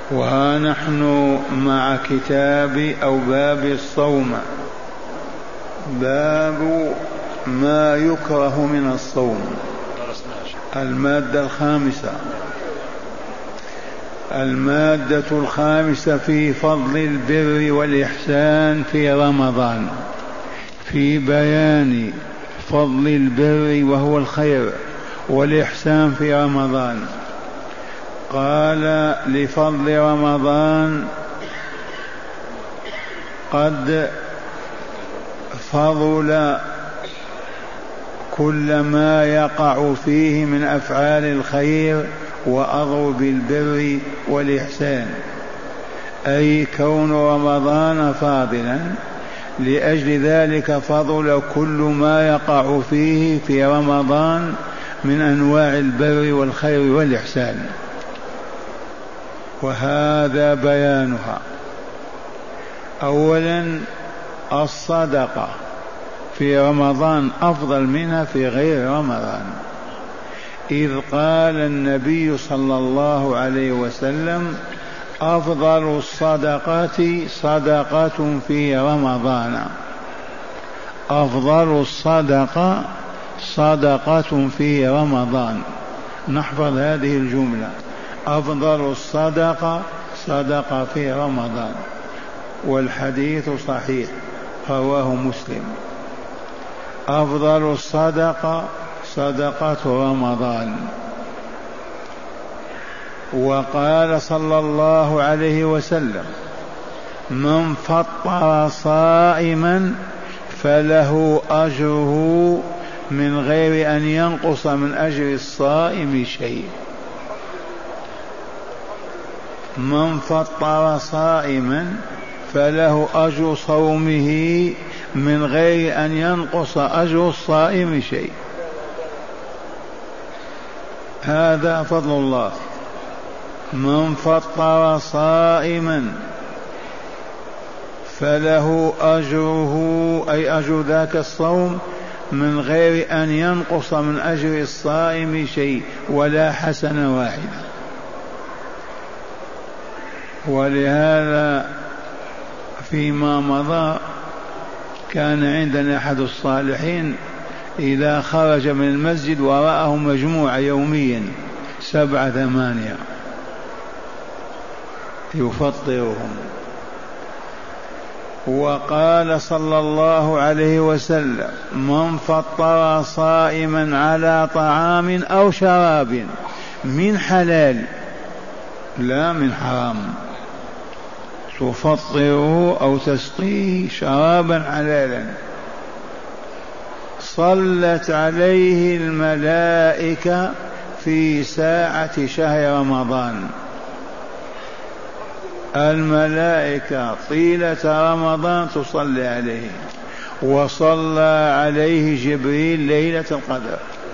وها نحن مع كتاب أو باب الصوم، باب ما يكره من الصوم. المادة الخامسة، المادة الخامسة في فضل البر والإحسان في رمضان، في بيان فضل البر وهو الخير والإحسان في رمضان. قال لفضل رمضان قد فضل كل ما يقع فيه من أفعال الخير وأضرب البر والإحسان، أي كون رمضان فاضلا، لأجل ذلك فضل كل ما يقع فيه في رمضان من أنواع البر والخير والإحسان، وهذا بيانها. أولا الصدقة في رمضان أفضل منها في غير رمضان، إذ قال النبي صلى الله عليه وسلم: أفضل الصدقة صدقة في رمضان. أفضل الصدقة صدقة في رمضان. نحفظ هذه الجملة: أفضل الصدقة صدقة في رمضان، والحديث صحيح رواه مسلم. أفضل الصدقة صدقة رمضان. وقال صلى الله عليه وسلم: من فطر صائما فله أجره من غير أن ينقص من أجر الصائم شيء. من فطر صائما فله أجر صومه من غير أن ينقص أجر الصائم شيء. هذا فضل الله. من فطر صائما فله أجره، أي أجر ذاك الصوم، من غير أن ينقص من أجر الصائم شيء ولا حسنة واحدة. ولهذا فيما مضى كان عندنا أحد الصالحين إذا خرج من المسجد ورآه مجموعة يوميا 7 8 يفطرهم. وقال صلى الله عليه وسلم: من فطر صائما على طعام أو شراب من حلال لا من حرام، تفطره أو تسقيه شرابا حلالا، صلت عليه الملائكة في ساعة شهر رمضان. الملائكة طيلة رمضان تصلي عليه، وصلى عليه جبريل ليلة القدر.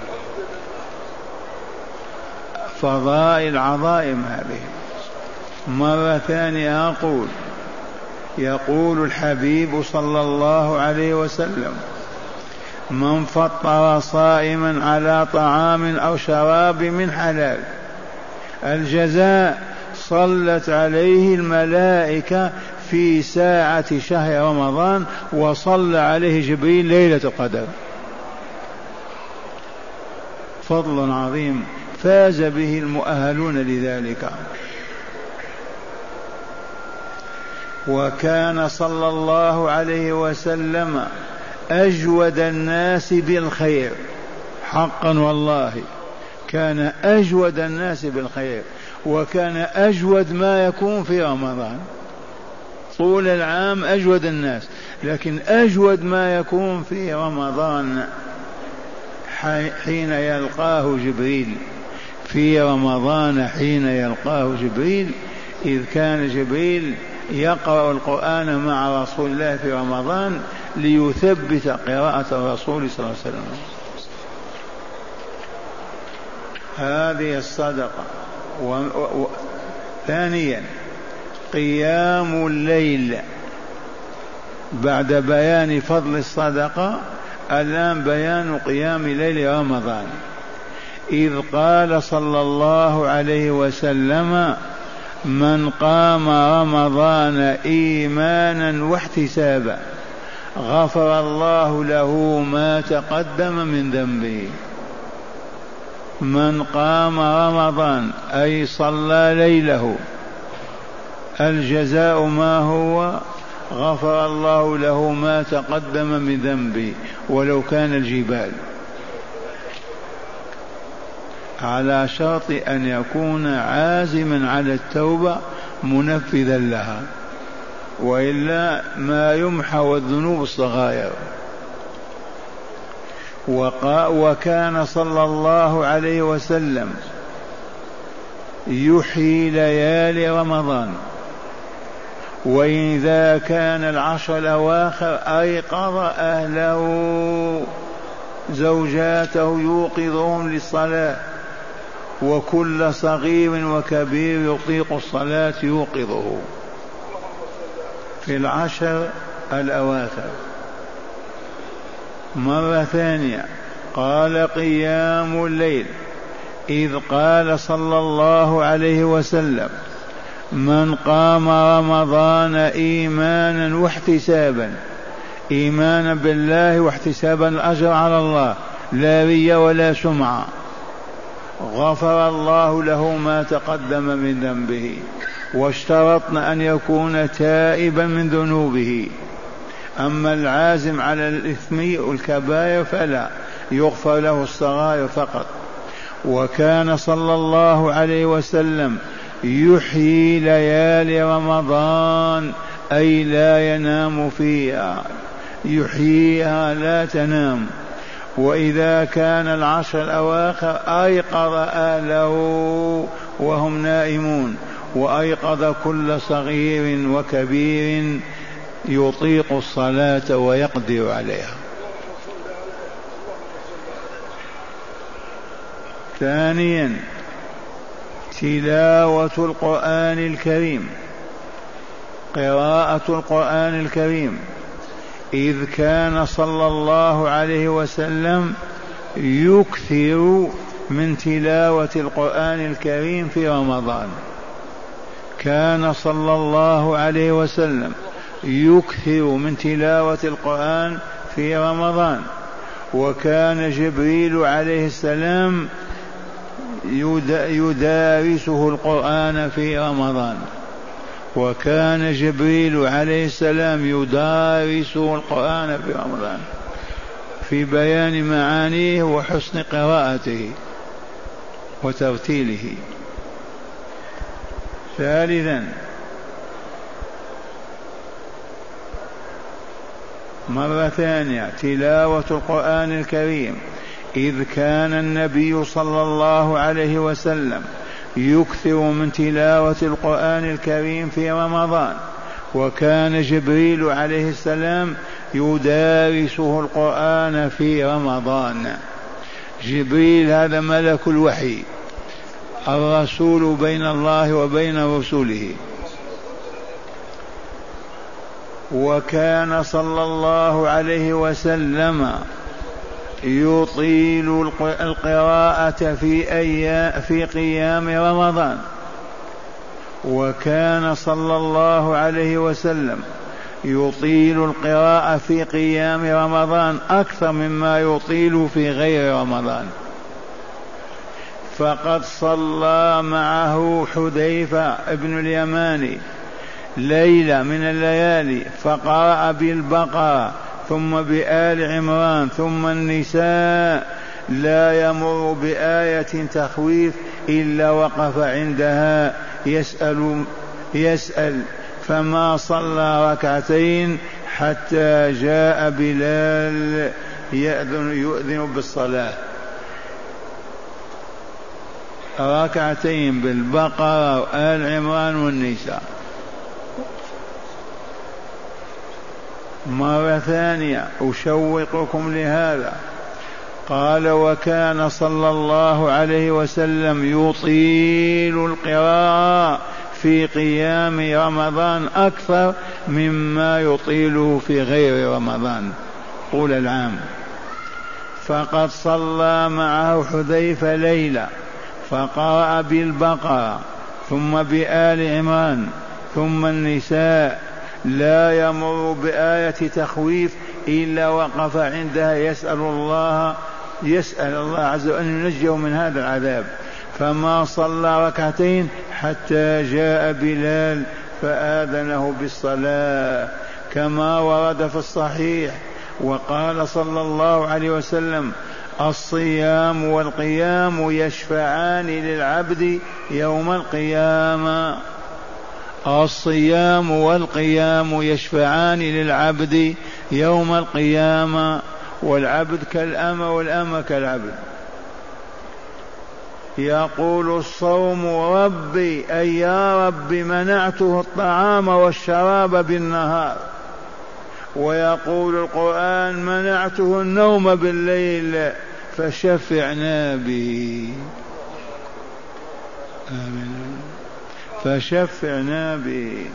فضائل عظائم هذه. مرة ثانية أقول: يقول الحبيب صلى الله عليه وسلم: من فطر صائما على طعام أو شراب من حلال، الجزاء صلت عليه الملائكة في ساعة شهر رمضان، وصلى عليه جبريل ليلة القدر. فضل عظيم فاز به المؤهلون لذلك. وكان صلى الله عليه وسلم أجود الناس بالخير، حقا والله كان أجود الناس بالخير، وكان أجود ما يكون في رمضان. طول العام أجود الناس، لكن أجود ما يكون في رمضان حين يلقاه جبريل. في رمضان حين يلقاه جبريل، إذ كان جبريل يقرأ القرآن مع رسول الله في رمضان ليثبت قراءة الرسول صلى الله عليه وسلم. هذه الصدقة. ثانيا قيام الليل. بعد بيان فضل الصدقة الآن بيان قيام ليل رمضان، إذ قال صلى الله عليه وسلم: من قام رمضان إيمانا واحتسابا غفر الله له ما تقدم من ذنبه. من قام رمضان أي صلى ليله، الجزاء ما هو؟ غفر الله له ما تقدم من ذنبه ولو كان الجبال، على شرط أن يكون عازما على التوبة منفذا لها، وإلا ما يمحو الذنوب الصغائر. وكان صلى الله عليه وسلم يحيي ليالي رمضان، وإذا كان العشر الأواخر أيقظ أهله زوجاته يوقظهم للصلاة، وكل صغير وكبير يطيق الصلاة يوقظه في العشر الأواخر. مرة ثانية قال قيام الليل، إذ قال صلى الله عليه وسلم من قام رمضان إيمانا واحتسابا، إيمانا بالله واحتسابا الأجر على الله، لا ريا ولا سمعة، غفر الله له ما تقدم من ذنبه. واشترطنا أن يكون تائبا من ذنوبه. أما العازم على الإثم والكبائر فلا، يغفر له الصغائر فقط. وكان صلى الله عليه وسلم يحيي ليالي رمضان، أي لا ينام فيها، يحييها لا تنام. وإذا كان العشر الأواخر أيقظ أهله وهم نائمون، وأيقظ كل صغير وكبير يطيق الصلاة ويقدر عليها. ثانيا تلاوة القرآن الكريم، قراءة القرآن الكريم، إذ كان صلى الله عليه وسلم يكثر من تلاوة القرآن الكريم في رمضان. كان صلى الله عليه وسلم يكثر من تلاوة القرآن في رمضان، وكان جبريل عليه السلام يدارسه القرآن في رمضان، وكان جبريل عليه السلام يدارسه القرآن في رمضان في بيان معانيه وحسن قراءته وترتيله. ثالثا مرة ثانية تلاوة القرآن الكريم، إذ كان النبي صلى الله عليه وسلم يكثر من تلاوة القرآن الكريم في رمضان، وكان جبريل عليه السلام يدارسه القرآن في رمضان. جبريل هذا ملك الوحي، الرسول بين الله وبين رسوله. وكان صلى الله عليه وسلم يطيل القراءة في قيام رمضان، وكان صلى الله عليه وسلم يطيل القراءة في قيام رمضان أكثر مما يطيل في غير رمضان. فقد صلى معه حذيفة ابن اليماني ليلة من الليالي، فقرأ بالبقرة ثم بآل عمران ثم النساء، لا يمر بآية تخويف إلا وقف عندها يسأل فما صلى ركعتين حتى جاء بلال يؤذن بالصلاة، ركعتين بالبقرة وآل عمران والنساء. مرة ثانية أشوقكم لهذا، قال وكان صلى الله عليه وسلم يطيل القراءة في قيام رمضان أكثر مما يطيله في غير رمضان طول العام. فقد صلى معه حذيفة ليلة فقرأ بالبقرة ثم بآل عمران ثم النساء، لا يمر بآية تخويف إلا وقف عندها يسأل الله عز وجل أن ينجيه من هذا العذاب. فما صلى ركعتين حتى جاء بلال فآذنه بالصلاة كما ورد في الصحيح. وقال صلى الله عليه وسلم: الصيام والقيام يشفعان للعبد يوم القيامة. الصيام والقيام يشفعان للعبد يوم القيامة، والعبد كالأمة والأمة كالعبد. يقول الصوم: ربي أي يا رب منعته الطعام والشراب بالنهار. ويقول القرآن: منعته النوم بالليل فشفعنا به. آمين. فشفعنا به.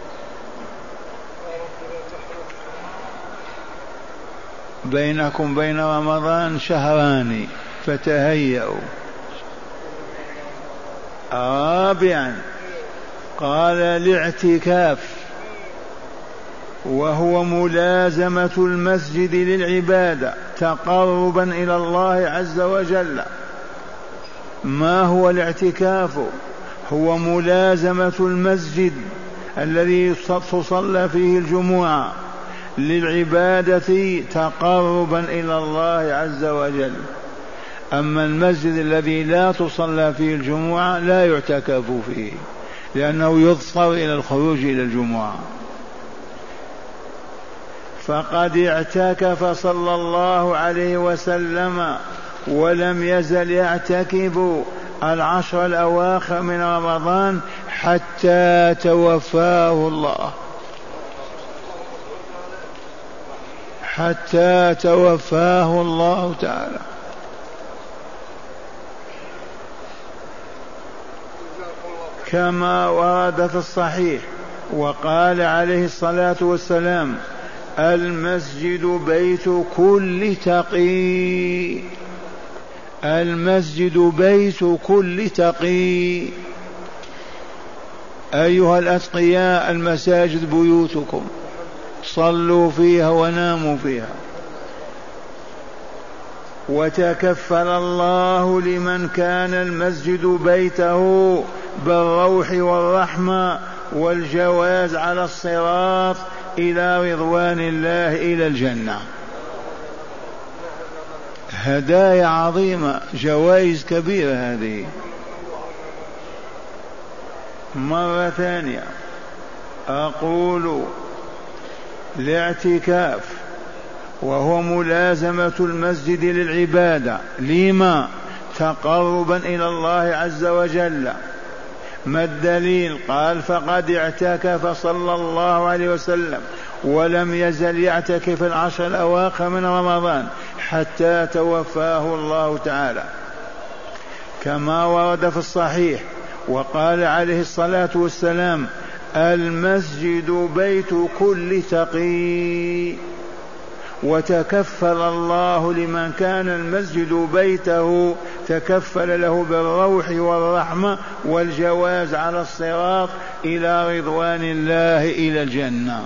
بينكم بين رمضان شهران فتهيئوا. رابعا قال: الاعتكاف، وهو ملازمة المسجد للعبادة تقربا إلى الله عز وجل. ما هو الاعتكاف؟ هو ملازمة المسجد الذي تصلى فيه الجمعة للعبادة تقربا إلى الله عز وجل. أما المسجد الذي لا تصلى فيه الجمعة لا يعتكف فيه، لأنه يضطر إلى الخروج إلى الجمعة. فقد اعتكف صلى الله عليه وسلم ولم يزل يعتكف العشر الأواخر من رمضان حتى توفاه الله، حتى توفاه الله تعالى. كما ورد في الصحيح. وقال عليه الصلاة والسلام: المسجد بيت كل تقي. المسجد بيت كل تقي. أيها الأتقياء، المساجد بيوتكم، صلوا فيها وناموا فيها. وتكفل الله لمن كان المسجد بيته بالروح والرحمة والجواز على الصراط إلى رضوان الله إلى الجنة. هدايا عظيمة، جوائز كبيرة هذه. مرة ثانية أقول: الاعتكاف وهو ملازمة المسجد للعبادة. لما؟ تقربا إلى الله عز وجل. ما الدليل؟ قال: فقد اعتكف صلى الله عليه وسلم ولم يزل يعتكف العشر الأواخر من رمضان حتى توفاه الله تعالى، كما ورد في الصحيح. وقال عليه الصلاة والسلام: المسجد بيت كل تقي. وتكفل الله لمن كان المسجد بيته، تكفل له بالروح والرحمة والجواز على الصراط إلى رضوان الله إلى الجنة.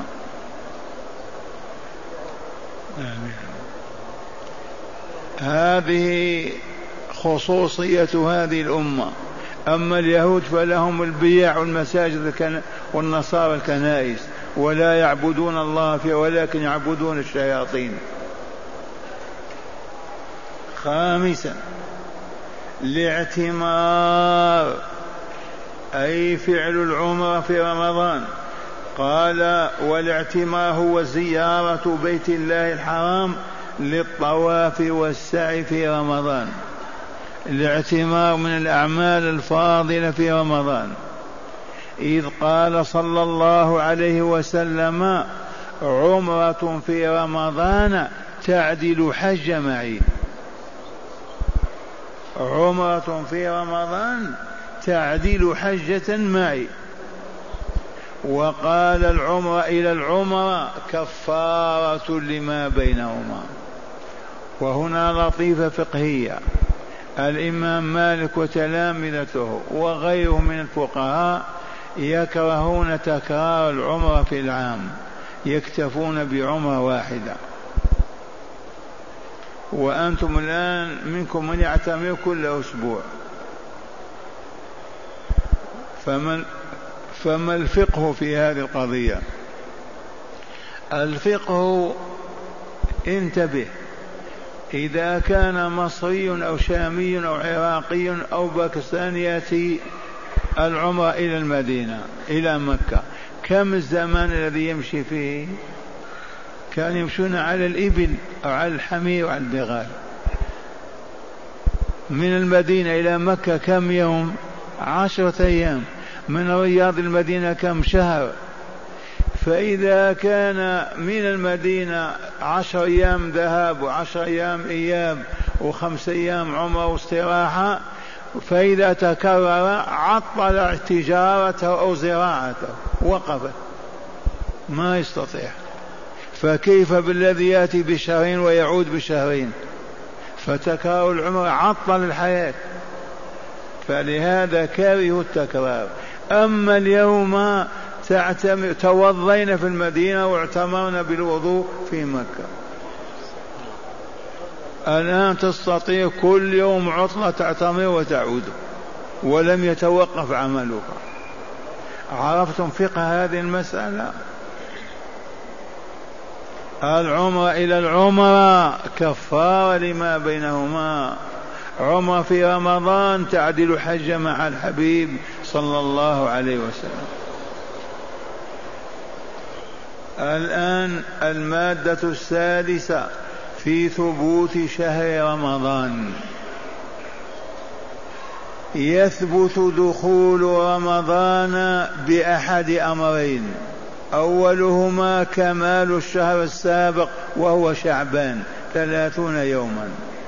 آمين. هذه خصوصية هذه الأمة. أما اليهود فلهم البيع والمساجد والنصارى الكنائس، ولا يعبدون الله فيها ولكن يعبدون الشياطين. خامسا الاعتمار، أي فعل العمرة في رمضان. قال: والاعتمار هو زيارة بيت الله الحرام للطواف والسعي في رمضان. الاعتمار من الأعمال الفاضلة في رمضان، إذ قال صلى الله عليه وسلم: عمرة في رمضان تعدل حج معي. عمرة في رمضان تعدل حجة معي. وقال: العمرة إلى العمرة كفارة لما بينهما. وهنا لطيفة فقهية: الإمام مالك وتلامذته وغيره من الفقهاء يكرهون تكرار العمرة في العام، يكتفون بعمرة واحدة. وأنتم الآن منكم من يعتمر كل أسبوع، فما الفقه في هذه القضية؟ الفقه انتبه، إذا كان مصري أو شامي أو عراقي أو باكستاني يأتي العمرة إلى المدينة إلى مكة، كم الزمان الذي يمشي فيه؟ كان يمشون على الإبل أو على الحمير أو على البغال. من المدينة إلى مكة كم يوم؟ 10 أيام. من رياض المدينة كم شهر؟ فإذا كان من المدينة 10 أيام ذهاب و10 أيام إياب و5 أيام عمرة واستراحة، فإذا تكرر عطل تجارته أو زراعته، وقفت، ما يستطيع. فكيف بالذي يأتي بشهرين ويعود بشهرين؟ فتكرار العمر عطل الحياة، فلهذا كرهوا التكرار. أما اليوم توضينا في المدينة واعتمرنا بالوضوء في مكة، الآن تستطيع كل يوم عطلة تعتمر وتعود ولم يتوقف عملك. عرفتم فقه هذه المسألة؟ العمرة إلى العمرة كفارة لما بينهما. عمرة في رمضان تعدل حج مع الحبيب صلى الله عليه وسلم. الآن المادة السادسة في ثبوت شهر رمضان. يثبت دخول رمضان بأحد أمرين، أولهما كمال الشهر السابق وهو شعبان 30 يوما،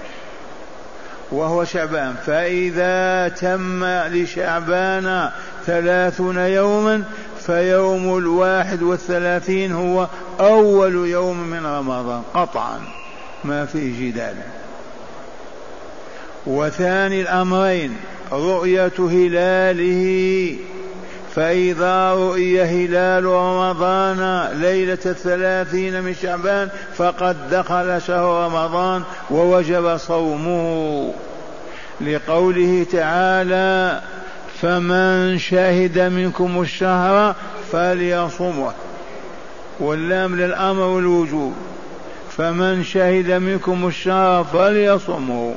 وهو شعبان. فإذا تم لشعبان 30 يوما فيوم 31 هو أول يوم من رمضان قطعا، ما فيه جدال. وثاني الأمرين رؤية هلاله، فإذا رؤي هلال رمضان ليلة 30 من شعبان فقد دخل شهر رمضان ووجب صومه، لقوله تعالى فمن شهد منكم الشهر فليصمه، واللام للأمر والوجوب، فمن شهد منكم الشهر فليصمه.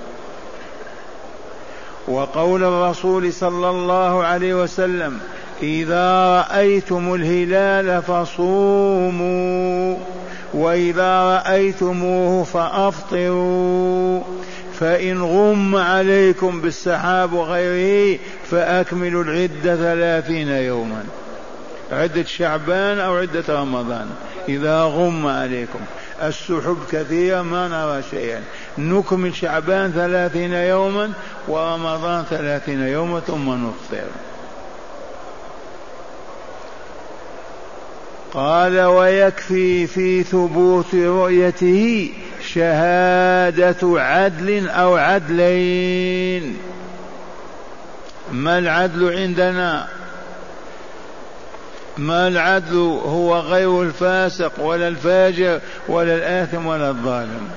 وقول الرسول صلى الله عليه وسلم إذا رأيتم الهلال فصوموا وإذا رأيتموه فأفطروا، فإن غم عليكم بالسحاب وغيره فأكملوا العدة 30 يوما، عدة شعبان أو عدة رمضان. إذا غم عليكم السحب كثيرة ما نرى شيئا، نكمل شعبان 30 يوما ورمضان 30 يوما ثم نفطر. قال ويكفي في ثبوت رؤيته شهادة عدل أو عدلين. ما العدل عندنا؟ ما العدل؟ هو غير الفاسق ولا الفاجر ولا الآثم ولا الظالم.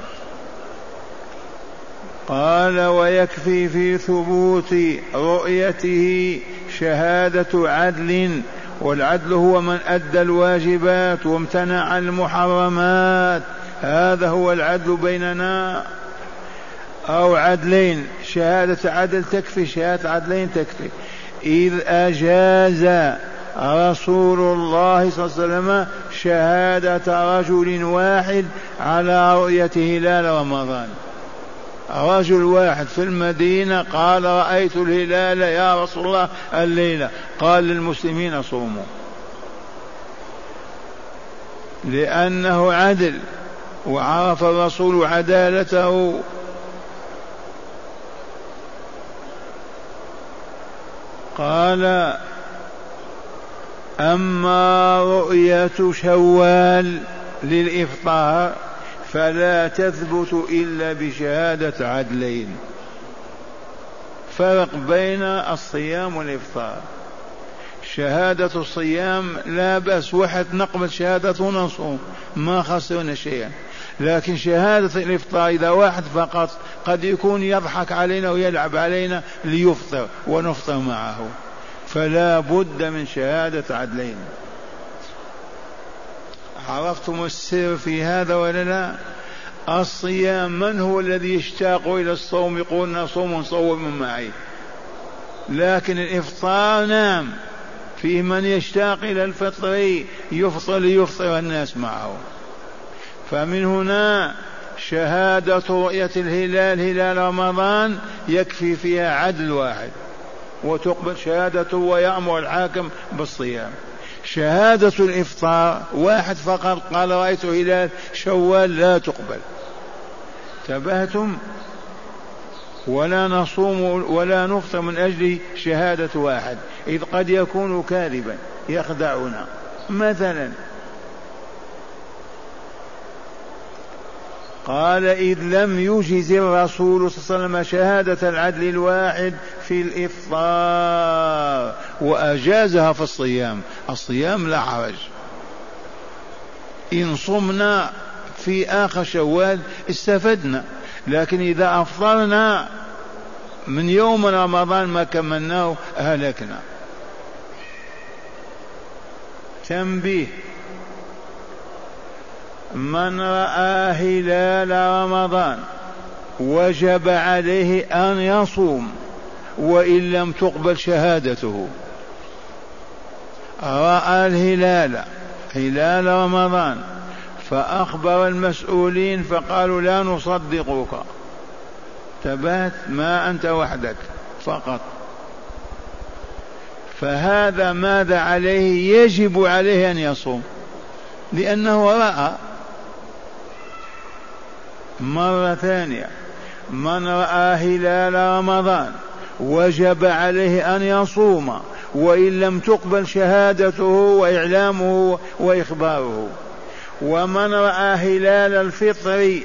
قال ويكفي في ثبوت رؤيته شهادة عدل، والعدل هو من أدى الواجبات وامتنع عن المحرمات، هذا هو العدل بيننا. أو عدلين، شهادة عدل تكفي، شهادة عدلين تكفي. إذ أجاز رسول الله صلى الله عليه وسلم شهادة رجل واحد على رؤية هلال رمضان. رجل واحد في المدينة قال رأيت الهلال يا رسول الله الليلة، قال للمسلمين صوموا، لأنه عدل وعرف الرسول عدالته. قال أما رؤية شوال للإفطار فلا تثبت إلا بشهادة عدلين. فرق بين الصيام والإفطار. شهادة الصيام لا بأس، واحد نقبل شهادته ونصوم ما خسرنا شيئا، لكن شهادة الإفطار إذا واحد فقط قد يكون يضحك علينا ويلعب علينا ليفطر ونفطر معه، فلا بد من شهادة عدلين. عرفتم السر في هذا ولا لا؟ الصيام من هو الذي يشتاق إلى الصوم يقول نصوم صوم معي، لكن الإفطار نعم فيه من يشتاق إلى الفطر يفطر ليفطر الناس معه. فمن هنا شهادة رؤية الهلال هلال رمضان يكفي فيها عدل واحد وتقبل شهادته ويأمر الحاكم بالصيام. شهادة الإفطار واحد فقط قال رأيت هلال شوال لا تقبل. تبهتم؟ ولا نصوم ولا نفطر من أجل شهادة واحد، إذ قد يكون كاذبا يخدعنا. مثلا قال إذ لم يجز الرسول صلى الله عليه وسلم شهادة العدل الواحد في الإفطار وأجازها في الصيام. الصيام لا حرج، إن صمنا في آخر شوال استفدنا، لكن إذا أفطرنا من يوم رمضان ما كملناه هلكنا. تنبيه: من رأى هلال رمضان وجب عليه أن يصوم وإن لم تقبل شهادته. رأى الهلال هلال رمضان فأخبر المسؤولين فقالوا لا نصدقك، تبات ما أنت وحدك فقط، فهذا ماذا عليه؟ يجب عليه أن يصوم لأنه رأى. مرة ثانية: من رأى هلال رمضان وجب عليه أن يصوم وإن لم تقبل شهادته وإعلامه وإخباره. ومن رأى هلال الفطر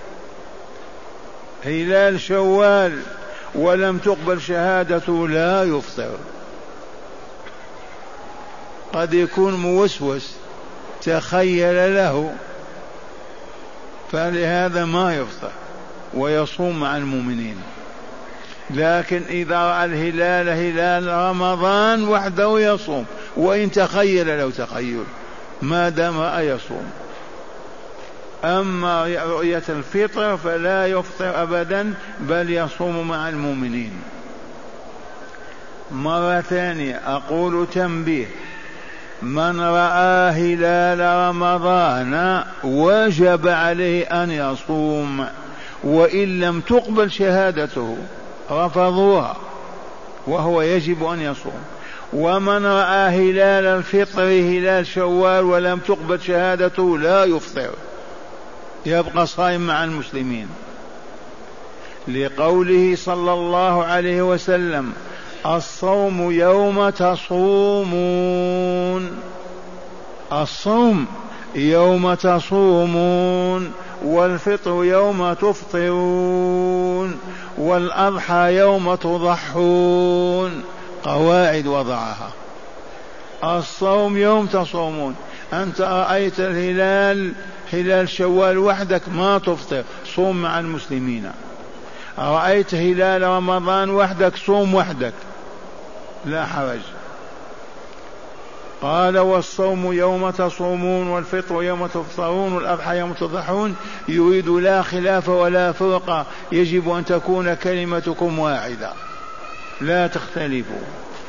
هلال شوال ولم تقبل شهادته لا يفطر. قد يكون موسوس تخيل له، فلهذا ما يفطر ويصوم مع المؤمنين. لكن إذا رأى الهلال هلال رمضان وحده يصوم وإن تخيل له تخيل ما دام رأى يصوم. أما رؤية الفطر فلا يفطر أبدا بل يصوم مع المؤمنين. مرة ثانية أقول تنبيه: من رأى هلال رمضان وجب عليه أن يصوم وإن لم تقبل شهادته، رفضوها وهو يجب أن يصوم. ومن رأى هلال الفطر هلال شوال ولم تقبل شهادته لا يفطر، يبقى صائم مع المسلمين، لقوله صلى الله عليه وسلم: الصوم يوم تصومون. الصوم يوم تصومون، والفطر يوم تفطرون، والأضحى يوم تضحون. قواعد وضعها. الصوم يوم تصومون، أنت رأيت الهلال هلال شوال وحدك ما تفطر، صوم مع المسلمين. رأيت هلال رمضان وحدك صوم وحدك لا حرج. قال: والصوم يوم تصومون والفطر يوم تفطرون والأضحى يوم تضحون. يريد لا خلاف ولا فرقة، يجب أن تكون كلمتكم واحدة لا تختلفوا.